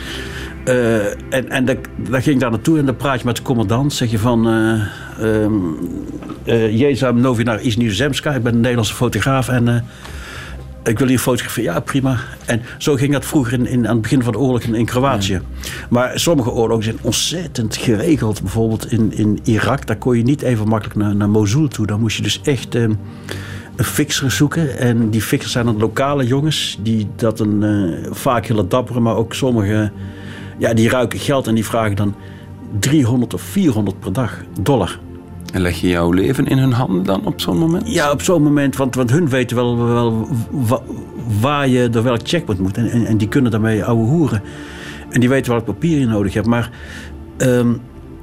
Uh, en en dan, dan ging ik daar naartoe en dan praat je met de commandant. Zeg je van, uh, um, uh, Jezam Novinar Izhniezemska, ik ben een Nederlandse fotograaf en uh, ik wil hier fotograferen. Ja, prima. En zo ging dat vroeger in, in, aan het begin van de oorlog in, in Kroatië. Ja. Maar sommige oorlogen zijn ontzettend geregeld. Bijvoorbeeld in, in Irak, daar kon je niet even makkelijk naar, naar Mosul toe. Dan moest je dus echt um, een fixer zoeken. En die fixers zijn dan lokale jongens. Die dat een uh, vaak hele dappere, maar ook sommige... Ja, die ruiken geld en die vragen dan driehonderd of vierhonderd per dag dollar. En leg je jouw leven in hun handen dan op zo'n moment? Ja, op zo'n moment, want, want hun weten wel, wel wa, waar je door welk checkpoint moet. En, en, en die kunnen daarmee ouwe hoeren. En die weten welk papier je nodig hebt. Maar um,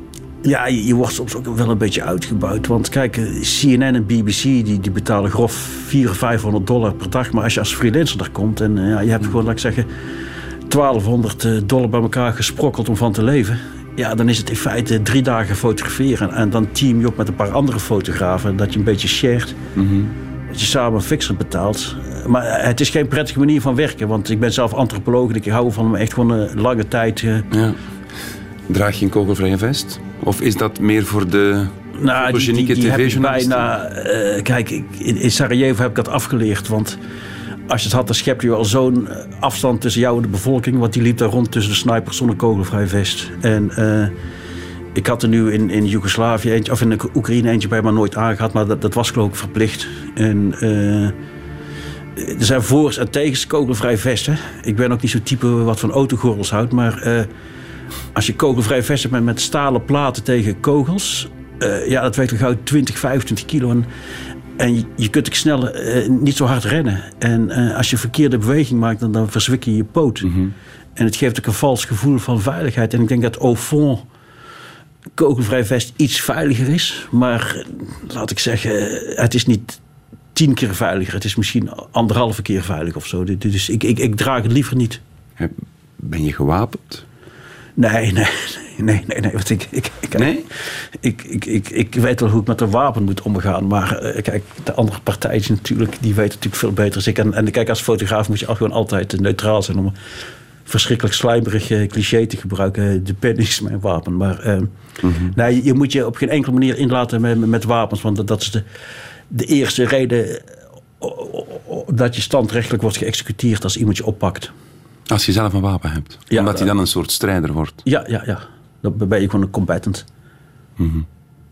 ja, je, je wordt soms ook wel een beetje uitgebuit. Want kijk, C N N en B B C die, die betalen grof vierhonderd, vijfhonderd dollar per dag. Maar als je als freelancer daar komt en ja, je hebt gewoon, laat ik zeggen... twaalfhonderd dollar bij elkaar gesprokkeld om van te leven. Ja, dan is het in feite drie dagen fotograferen. En dan team je op met een paar andere fotografen. Dat je een beetje shared. Mm-hmm. Dat je samen een fixer betaalt. Maar het is geen prettige manier van werken. Want ik ben zelf antropoloog. En ik hou van echt gewoon een lange tijd. Ja. Draag je een kogelvrije vest? Of is dat meer voor de... Nou, die, die, die heb ik bijna... Uh, kijk, ik, in, in Sarajevo heb ik dat afgeleerd. Want... Als je het had, dan schep je al zo'n afstand tussen jou en de bevolking. Want die liep daar rond tussen de snipers zonder kogelvrij vest. En uh, ik had er nu in, in Joegoslavië eentje, of in de Oekraïne eentje bij, maar nooit aangehad. Maar dat, dat was geloof ik verplicht. En uh, er zijn voor's en tegens kogelvrij vesten. Ik ben ook niet zo'n type wat van autogordels houdt. Maar uh, als je kogelvrij vest hebt met, met stalen platen tegen kogels. Uh, ja, dat weegt gauw twintig, vijfentwintig kilo. En, En je, je kunt ook snel uh, niet zo hard rennen. En uh, als je verkeerde beweging maakt, dan, dan verzwik je je poot. Mm-hmm. En het geeft ook een vals gevoel van veiligheid. En ik denk dat au fond kogelvrij vest iets veiliger is. Maar laat ik zeggen, het is niet tien keer veiliger. Het is misschien anderhalve keer veilig of zo. Dus ik, ik, ik draag het liever niet. Ben je gewapend? Nee, nee, nee, nee, nee. Want ik, ik, ik, nee? Ik, ik, ik, ik weet wel hoe ik met een wapen moet omgaan. Maar uh, kijk, de andere partijen natuurlijk, die weten natuurlijk veel beter als ik. En, en kijk, als fotograaf moet je gewoon altijd neutraal zijn om een verschrikkelijk slijmerig uh, cliché te gebruiken. De pen is mijn wapen. Maar uh, mm-hmm. nee, je moet je op geen enkele manier inlaten met, met wapens. Want dat is de, de eerste reden dat je standrechtelijk wordt geëxecuteerd als iemand je oppakt. Als je zelf een wapen hebt. Ja, Omdat hij uh, dan een soort strijder wordt. Ja, ja, ja. Dan ben je gewoon een combatant. Mm-hmm.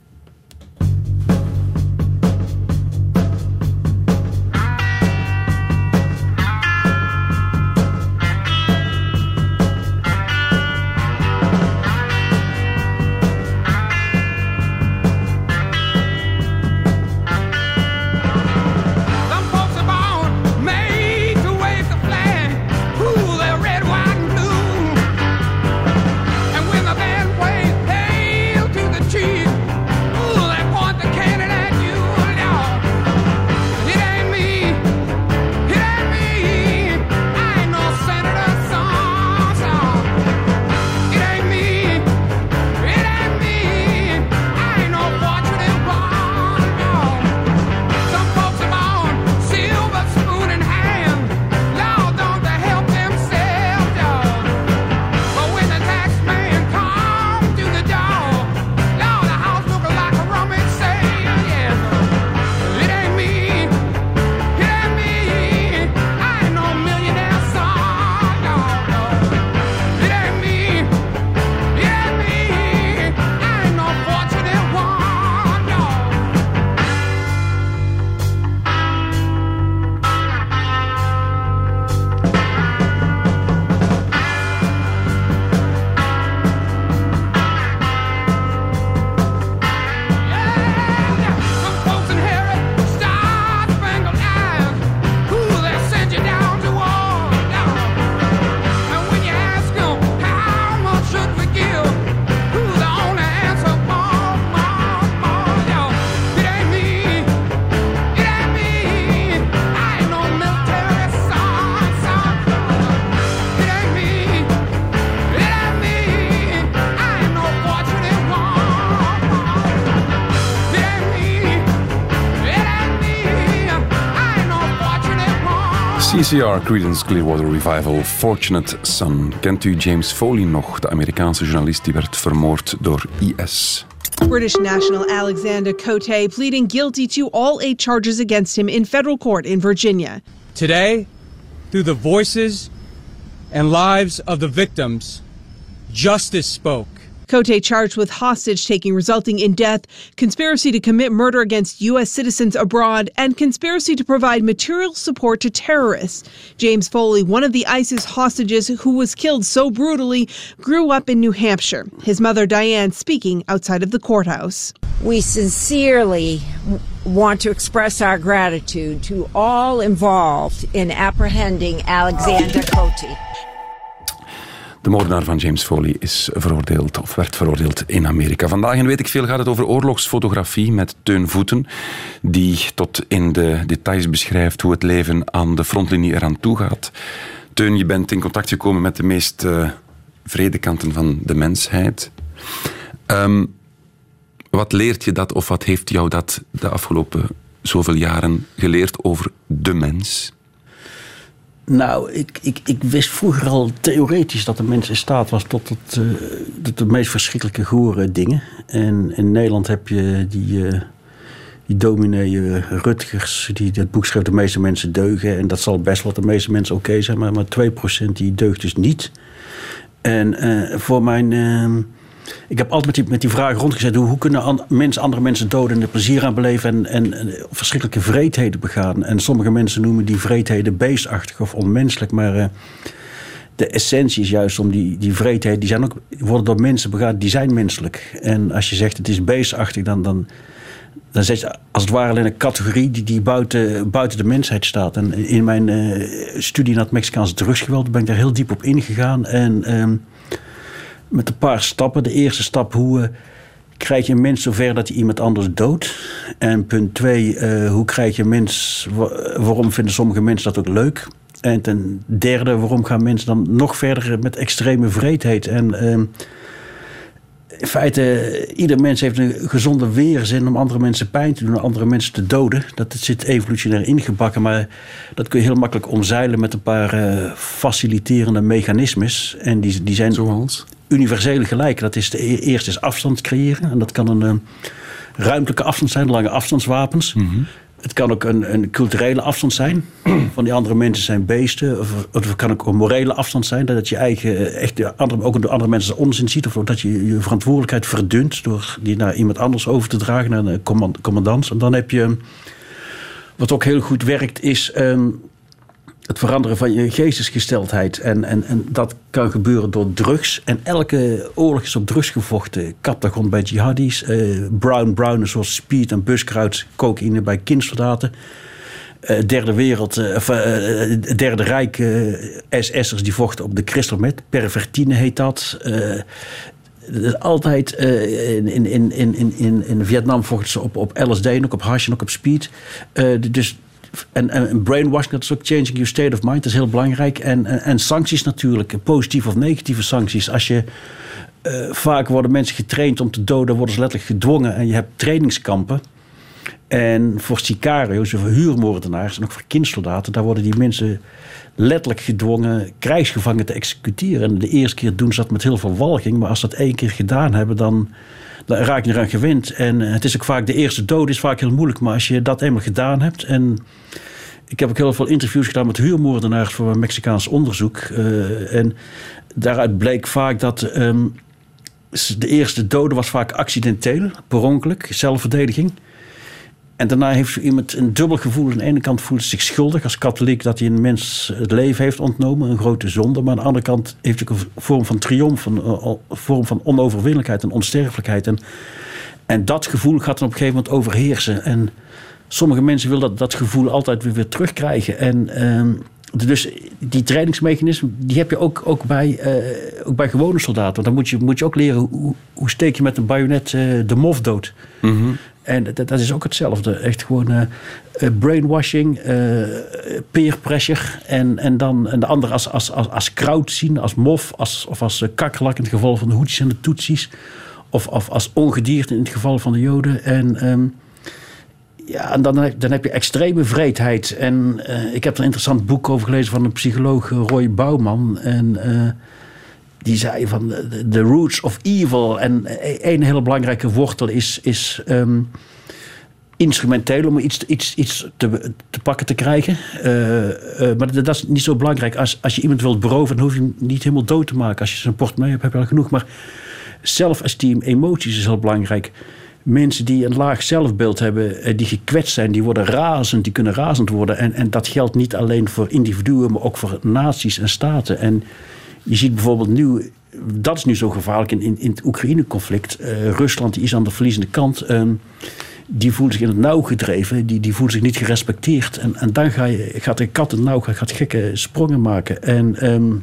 C C R, Creedence Clearwater Revival, Fortunate Son. Kent u James Foley nog, de Amerikaanse journalist die werd vermoord door I S? British national Alexander Cote pleading guilty to all eight charges against him in federal court in Virginia. Today, through the voices and lives of the victims, justice spoke. Cote charged with hostage-taking resulting in death, conspiracy to commit murder against U S citizens abroad, and conspiracy to provide material support to terrorists. James Foley, one of the ISIS hostages who was killed so brutally, grew up in New Hampshire. His mother, Diane, speaking outside of the courthouse. We sincerely want to express our gratitude to all involved in apprehending Alexander Cote. De moordenaar van James Foley is veroordeeld, of werd veroordeeld in Amerika. Vandaag in Weet ik Veel gaat het over oorlogsfotografie met Teun Voeten, die tot in de details beschrijft hoe het leven aan de frontlinie eraan toe gaat. Teun, je bent in contact gekomen met de meest uh, vrede kanten van de mensheid. Um, wat leert je dat, of wat heeft jou dat de afgelopen zoveel jaren geleerd over de mens? Nou, ik, ik, ik wist vroeger al theoretisch dat de mens in staat was tot, tot, uh, tot de meest verschrikkelijke gore dingen. En in Nederland heb je die, uh, die dominee uh, Rutgers, die dat boek schreef, De meeste mensen deugen. En dat zal best wel de meeste mensen oké okay zijn, maar, maar twee procent die deugt dus niet. En uh, voor mijn... Uh, ik heb altijd met die, met die vraag rondgezet, hoe, hoe kunnen an, mensen andere mensen doden en er plezier aan beleven en, en, en verschrikkelijke vreedheden begaan. En sommige mensen noemen die vreedheden beestachtig of onmenselijk, maar uh, de essentie is juist om die, die vreedheden, die zijn ook, worden door mensen begaan, die zijn menselijk. En als je zegt het is beestachtig, dan, dan, dan zet je als het ware alleen een categorie die, die buiten, buiten de mensheid staat. En in mijn uh, studie naar het Mexicaanse drugsgeweld ben ik daar heel diep op ingegaan en... Um, met een paar stappen. De eerste stap, hoe uh, krijg je een mens zover dat hij iemand anders doodt? En punt twee, uh, hoe krijg je een mens... Wa- waarom vinden sommige mensen dat ook leuk? En ten derde, waarom gaan mensen dan nog verder met extreme vreedheid? En uh, in feite, ieder mens heeft een gezonde weerzin om andere mensen pijn te doen, om andere mensen te doden. Dat zit evolutionair ingebakken, maar dat kun je heel makkelijk omzeilen met een paar uh, faciliterende mechanismes. En die, die zijn Zoals? universeel gelijk. Dat is de, eerst is afstand creëren. En dat kan een uh, ruimtelijke afstand zijn, lange afstandswapens. Mm-hmm. Het kan ook een, een culturele afstand zijn. Van die andere mensen zijn beesten. Of, of het kan ook een morele afstand zijn. Dat je eigen, echt de andere, ook de andere mensen onzin ziet. Of dat je je verantwoordelijkheid verdunt. Door die naar iemand anders over te dragen. Naar een command, commandant. En dan heb je... Wat ook heel goed werkt is... Um, het veranderen van je geestesgesteldheid. En, en, en dat kan gebeuren door drugs. En elke oorlog is op drugs gevochten. Kaptagon bij jihadis. Uh, brown brown zoals speed en buskruid. Cocaïne bij kindsoldaten. Uh, derde wereld, uh, of, uh, derde rijk uh, S S'ers die vochten op de crystal meth. Pervertine heet dat. Uh, altijd uh, in, in, in, in, in, in Vietnam vochten ze op, op L S D en ook op hash en ook op speed. Uh, dus En, en brainwashing, dat is ook changing your state of mind. Dat is heel belangrijk. En, en, en sancties natuurlijk. Positieve of negatieve sancties. Als je... Uh, vaak worden mensen getraind om te doden. Worden ze letterlijk gedwongen. En je hebt trainingskampen. En voor sicarios, voor huurmoordenaars... en ook voor kindsoldaten... daar worden die mensen letterlijk gedwongen... krijgsgevangen te executeren. En de eerste keer doen ze dat met heel veel walging. Maar als ze dat één keer gedaan hebben... dan... dan raak je eraan gewend. En het is ook vaak, de eerste dood is vaak heel moeilijk. Maar als je dat eenmaal gedaan hebt. En ik heb ook heel veel interviews gedaan met huurmoordenaars voor een Mexicaans onderzoek. Uh, en daaruit bleek vaak dat um, de eerste dode was vaak accidenteel, per ongeluk, zelfverdediging. En daarna heeft zo iemand een dubbel gevoel. Aan de ene kant voelt hij zich schuldig als katholiek dat hij een mens het leven heeft ontnomen. Een grote zonde. Maar aan de andere kant heeft hij ook een vorm van triomf. Een vorm van onoverwinnelijkheid en onsterfelijkheid. En, en dat gevoel gaat dan op een gegeven moment overheersen. En sommige mensen willen dat, dat gevoel altijd weer, weer terugkrijgen. En um, dus die trainingsmechanismen, die heb je ook, ook, bij, uh, ook bij gewone soldaten. Want dan moet je, moet je ook leren hoe, hoe steek je met een bajonet uh, de mof dood. Mm-hmm. En dat, dat is ook hetzelfde. Echt gewoon uh, uh, brainwashing, uh, peer pressure. En, en dan en de ander als, als, als, als kraut zien, als mof, als, of als uh, kakkerlak in het geval van de Hoetjes en de Tutsis. Of, of als ongedierte in het geval van de Joden. En, um, ja, en dan, dan heb je extreme vreedheid. En uh, ik heb er een interessant boek over gelezen van een psycholoog, Roy Bouwman. En uh, die zei van the roots of evil. En een hele belangrijke wortel is, is um, instrumenteel om iets, iets, iets te, te pakken te krijgen. Uh, uh, maar dat, dat is niet zo belangrijk. Als, als je iemand wilt beroven, dan hoef je hem niet helemaal dood te maken. Als je zijn portemonnee hebt, heb je al genoeg. Maar zelfesteem, emoties is heel belangrijk. Mensen die een laag zelfbeeld hebben, die gekwetst zijn, die worden razend, die kunnen razend worden. En, en dat geldt niet alleen voor individuen, maar ook voor naties en staten. En je ziet bijvoorbeeld nu, dat is nu zo gevaarlijk in, in, in het Oekraïne-conflict. Uh, Rusland die is aan de verliezende kant. Um, die voelt zich in het nauw gedreven. Die, die voelt zich niet gerespecteerd. En, en dan ga je, gaat de kat in het nauw, gaat gekke sprongen maken. En um,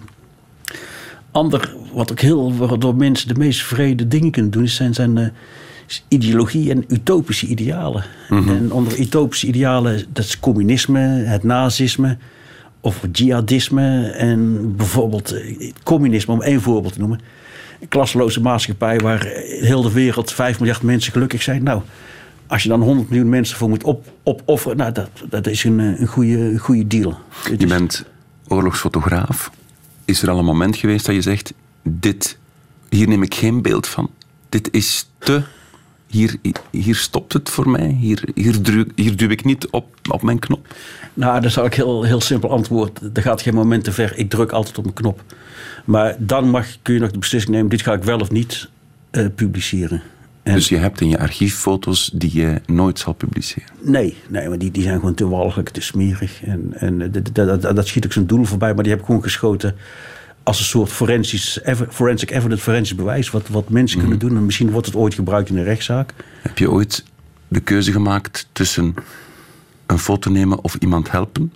ander, wat ook heel, waardoor mensen de meest vrede dingen kunnen doen, zijn, zijn uh, ideologie en utopische idealen. Mm-hmm. En onder utopische idealen, dat is communisme, het nazisme, of jihadisme en bijvoorbeeld het communisme, om één voorbeeld te noemen. Een klasloze maatschappij waar heel de wereld vijf miljard mensen gelukkig zijn. Nou, als je dan honderd miljoen mensen voor moet op, opofferen, nou, dat, dat is een, een, goede, een goede deal. Je bent oorlogsfotograaf. Is er al een moment geweest dat je zegt, dit, hier neem ik geen beeld van. Dit is te... Hier, hier stopt het voor mij. Hier, hier, duw, hier duw ik niet op, op mijn knop. Nou, dan zal ik heel, heel simpel antwoorden. Er gaat geen moment te ver. Ik druk altijd op mijn knop. Maar dan mag, kun je nog de beslissing nemen, dit ga ik wel of niet uh, publiceren. En dus je hebt in je archief foto's die je nooit zal publiceren? Nee, nee maar die, die zijn gewoon te walgelijk, te smerig. En, en dat, dat, dat, dat schiet ook zijn doel voorbij. Maar die heb ik gewoon geschoten als een soort forensisch, forensic evidence, forensisch bewijs. Wat, wat mensen mm. kunnen doen. En misschien wordt het ooit gebruikt in een rechtszaak. Heb je ooit de keuze gemaakt tussen een foto nemen of iemand helpen?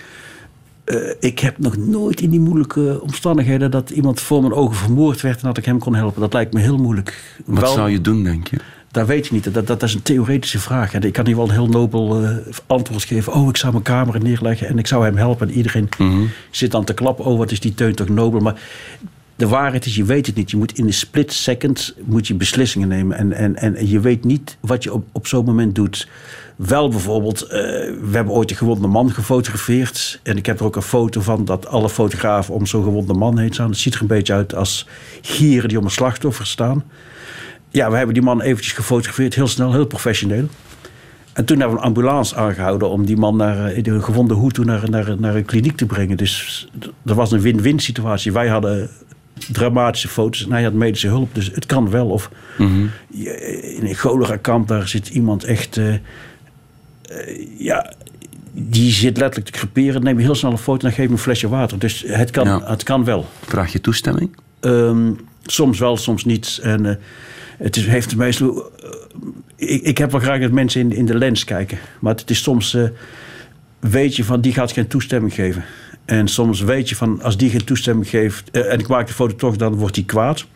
Uh, ik heb nog nooit in die moeilijke omstandigheden dat iemand voor mijn ogen vermoord werd en dat ik hem kon helpen. Dat lijkt me heel moeilijk. Wat wel, zou je doen, denk je? Dat weet je niet. Dat, dat, dat is een theoretische vraag. En ik kan hier wel een heel nobel uh, antwoord geven. Oh, ik zou mijn camera neerleggen en ik zou hem helpen. En iedereen mm-hmm. zit dan te klappen. Oh, wat is die Teun toch nobel. Maar de waarheid is, je weet het niet. Je moet in een split second moet je beslissingen nemen. En, en, en je weet niet wat je op, op zo'n moment doet. Wel bijvoorbeeld, uh, we hebben ooit een gewonde man gefotografeerd. En ik heb er ook een foto van dat alle fotografen om zo'n gewonde man heen staan. Het ziet er een beetje uit als gieren die om een slachtoffer staan. Ja, we hebben die man eventjes gefotografeerd. Heel snel, heel professioneel. En toen hebben we een ambulance aangehouden om die man naar uh, de gevonden Hutu naar, naar, naar een kliniek te brengen. Dus dat was een win-win situatie. Wij hadden dramatische foto's en hij had medische hulp. Dus het kan wel. Of mm-hmm. in een cholera-kamp, daar zit iemand echt... Uh, uh, ja, die zit letterlijk te creperen. Neem je heel snel een foto en dan geef je hem een flesje water. Dus het kan, ja. het kan wel. Vraag je toestemming? Um, soms wel, soms niet. En uh, het is, heeft meestal... Uh, ik, ik heb wel graag dat mensen in, in de lens kijken. Maar het is soms... Uh, weet je van, die gaat geen toestemming geven. En soms weet je van, als die geen toestemming geeft... Uh, en ik maak de foto toch, dan wordt die kwaad.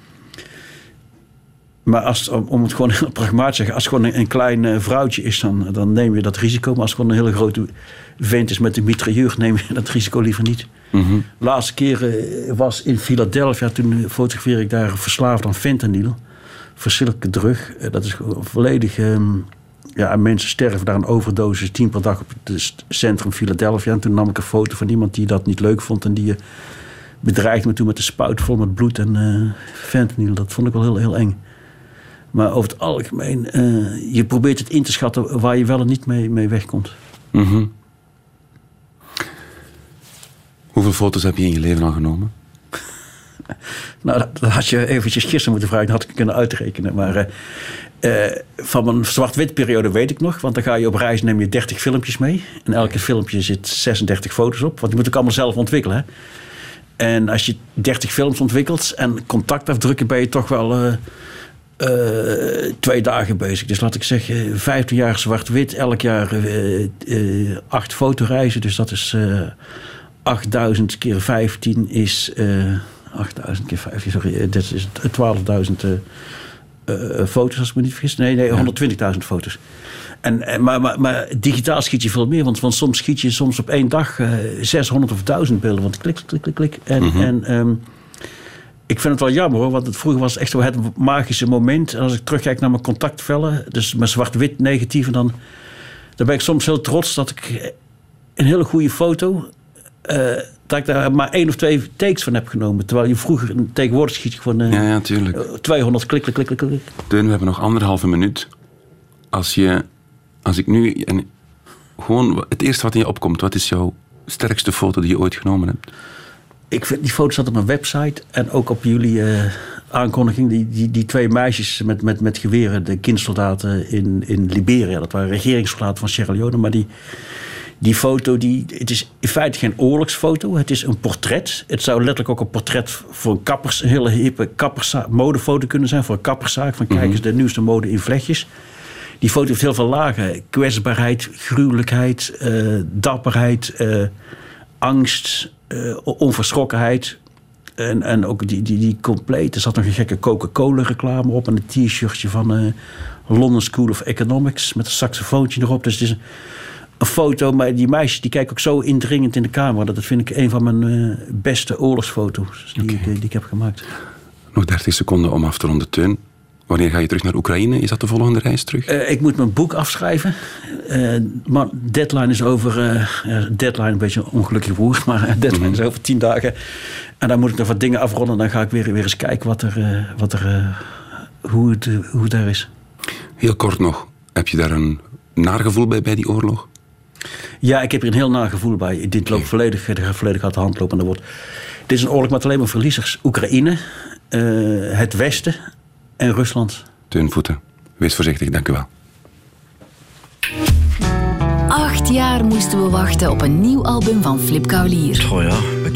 Maar als, om, om het gewoon heel pragmatisch te zeggen... als het gewoon een, een klein uh, vrouwtje is, dan, dan neem je dat risico. Maar als het gewoon een hele grote vent is met een mitrailleur... neem je dat risico liever niet. Mm-hmm. De laatste keer uh, was in Philadelphia... toen fotografeer ik daar verslaafd aan fentanyl. Verschrikkelijke drug. Uh, dat is volledig... Um, ja, mensen sterven daar een overdosis... tien per dag op het centrum Philadelphia. En toen nam ik een foto van iemand die dat niet leuk vond... en die uh, bedreigde me toen met een spuit vol met bloed en uh, fentanyl. Dat vond ik wel heel, heel eng. Maar over het algemeen, uh, je probeert het in te schatten waar je wel en niet mee, mee wegkomt. Mm-hmm. Hoeveel foto's heb je in je leven al genomen? Nou, dat, dat had je eventjes gisteren moeten vragen, dat had ik kunnen uitrekenen. Maar uh, uh, van mijn zwart-wit periode weet ik nog, want dan ga je op reis, neem je dertig filmpjes mee. En elke filmpje zit zesendertig foto's op, want die moet ik allemaal zelf ontwikkelen. Hè? En als je dertig films ontwikkelt en contact afdrukken, ben je toch wel... Uh, Uh, twee dagen bezig. Dus laat ik zeggen, vijftien jaar zwart-wit. Elk jaar uh, uh, acht fotoreizen. Dus dat is uh, achtduizend keer vijftien is... Uh, achtduizend keer vijftien, sorry. Uh, dat is twaalfduizend uh, uh, foto's, als ik me niet vergis. Nee, nee, honderdtwintigduizend foto's. En, en, maar, maar, maar digitaal schiet je veel meer. Want, want soms schiet je soms op één dag uh, zeshonderd of duizend beelden. Want klik, klik, klik, klik. En... Mm-hmm. en um, ik vind het wel jammer hoor, want het, vroeger was het echt zo het magische moment. En als ik terugkijk naar mijn contactvellen, dus mijn zwart-wit negatief, dan, dan ben ik soms heel trots dat ik een hele goede foto, uh, dat ik daar maar één of twee takes van heb genomen. Terwijl je vroeger, tegenwoordig schiet je gewoon uh, ja, ja, tuurlijk. tweehonderd klik, klik, klik, klik, klik. Teun, we hebben nog anderhalve minuut. Als je, als ik nu, en gewoon het eerste wat in je opkomt, wat is jouw sterkste foto die je ooit genomen hebt? Ik vind die foto's op mijn website en ook op jullie uh, aankondiging. Die, die, die twee meisjes met, met, met geweren, de kindsoldaten in, in Liberia. Dat waren regeringssoldaten van Sierra Leone. Maar die, die foto, die, het is in feite geen oorlogsfoto. Het is een portret. Het zou letterlijk ook een portret voor een kappers, een hele hippe kapperszaak, modefoto kunnen zijn. Voor een kapperszaak. Van kijk eens, de nieuwste mode in vlechtjes. Die foto heeft heel veel lagen. Kwetsbaarheid, gruwelijkheid, uh, dapperheid, uh, angst... Uh, onverschrokkenheid. En, en ook die, die, die compleet. Er zat nog een gekke Coca-Cola reclame op. En een t-shirtje van uh, London School of Economics. Met een saxofoontje erop. Dus het is een, een foto. Maar die meisjes die kijken ook zo indringend in de camera. Dat vind ik een van mijn uh, beste oorlogsfoto's. Die, okay. die, die ik heb gemaakt. Nog dertig seconden om af te ronden, Teun. Wanneer ga je terug naar Oekraïne? Is dat de volgende reis terug? Uh, ik moet mijn boek afschrijven. Uh, maar deadline is over... Uh, deadline, een beetje een ongelukkig woord. Maar deadline mm-hmm. is over tien dagen. En dan moet ik nog wat dingen afronden. Dan ga ik weer, weer eens kijken wat er, uh, wat er, uh, hoe, het, uh, hoe het daar is. Heel kort nog. Heb je daar een naargevoel bij, bij die oorlog? Ja, ik heb er een heel naargevoel bij. Dit okay. loopt volledig, volledig uit de hand lopen. En wordt, dit is een oorlog met alleen maar verliezers. Oekraïne, uh, het Westen... en Rusland. Teun Voeten, wees voorzichtig, dank u wel. Acht jaar moesten we wachten op een nieuw album van Flip Kaulier. Oh ja,